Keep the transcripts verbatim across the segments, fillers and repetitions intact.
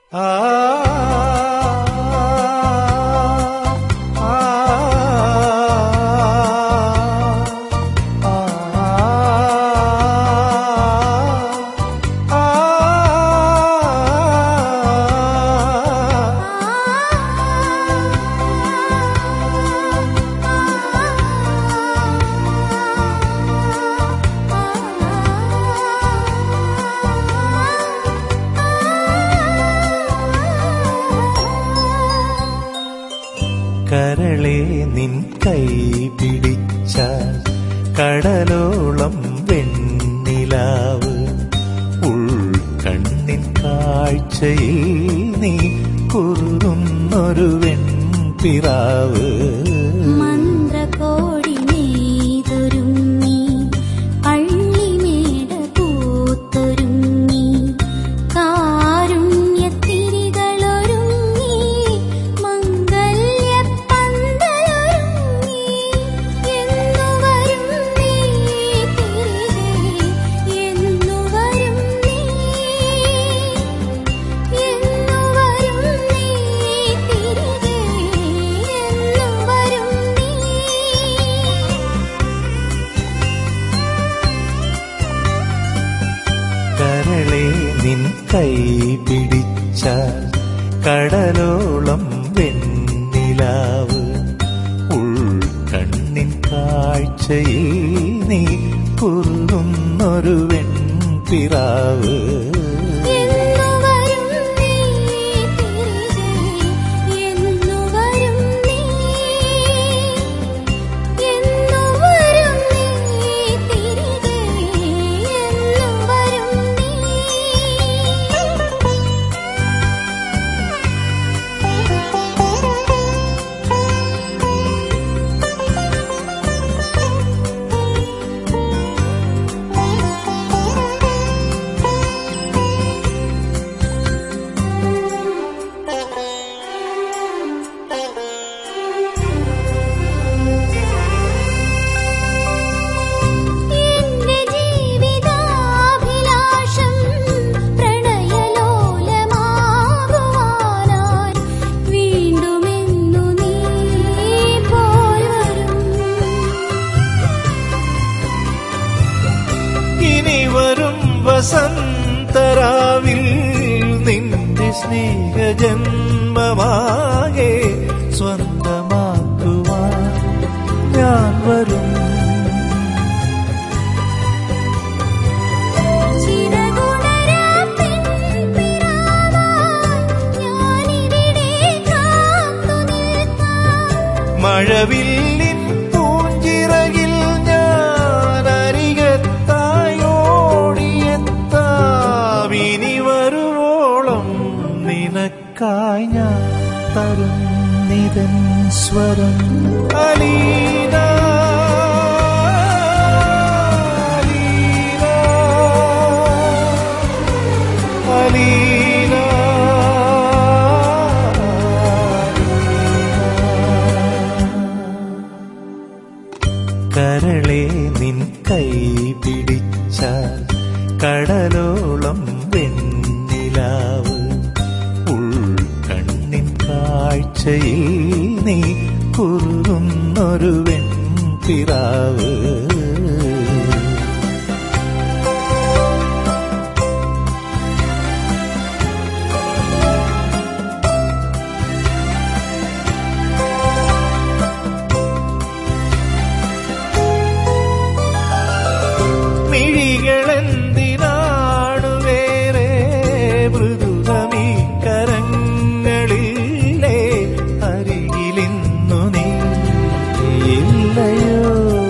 കരളെ നിൻ കൈ പിടിച്ച കടലോളം വെണ്ണിലാവ് ഉൾക്കണ്ണിൻ കാഴ്ചയിൽ നീ കുറുന്നൊരു വെൺപിറാവ് മന്ത്രകോടി നെയ്തൊരുങ്ങി പള്ളിമേട പൂത്തൊരുങ്ങി കാരുണ്യത്തിരികളൊരുങ്ങി മംഗല്യപ്പന്തലൊരുങ്ങി എന്നുവരും നീ തിരികെ എന്നുവരും നീ എന്നുവരും നീ തിരികെ എന്നുവരും നീ. കരളെ നിൻ കൈ പിടിച്ച കടലോളം വെണ്ണിലാവ് ഉൾക്കണ്ണിൻ കാഴ്ചയിൽ നീ കുറുന്നൊരു വെൺപിറാവ് എന്നുവരും നീ തിരികെ എന്നുവരും നീ എന്നുവരും നീ തിരികെ എന്നുവരും നീ. എന്റെ ജീവിതാഭിലാഷം പ്രണയലോലമാകുവാനായി വീണ്ടുമെന്നു നീ പോയി വരും. ഇനി വരും വസന്തരാവിൽ നിന്റെ സ്നേഹജന്മമാകെ സ്വന്തമാക്കുവാൻ ഞാൻ വരും. ചിറകുണരാ പെൺപിറാവായി ഞാനിവിടെ കാത്തുനിൽക്കാം. മഴവില്ലിൻ പൂഞ്ചിറകിൽ ഞാൻ അരികത്തായി ഓടിയെത്താം. ഇനി വരുവോളം നിനക്കായി ഞാൻ തരുന്നിതൻ സ്വരം അലീന അലീന അലീന. കരളെ നിൻ കൈ പിടിച്ച കടലോളം വെണ്ണിലാവ് ഉൾക്കണ്ണിൻ കാഴ്ചയിൽ നീ കുറുന്നൊരു വെൺപിറാവ് മിഴികളെന്തിനാണു വേറെ മൃദുതമീ കരങ്ങളില്ലേ അരികിലിന്നു നീ ഇല്ലയോ.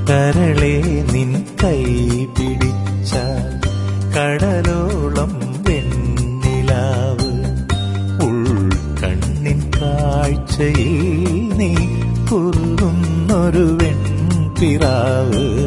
കരളെ നിൻ കൈ പിടിച്ചാൽ കടലോളം വെണ്ണിലാവ്. ഉൾക്കണ്ണിൻ കാഴ്ചയിൽ നീ കുറുകുന്നൊരു വെൺപിറാവ്.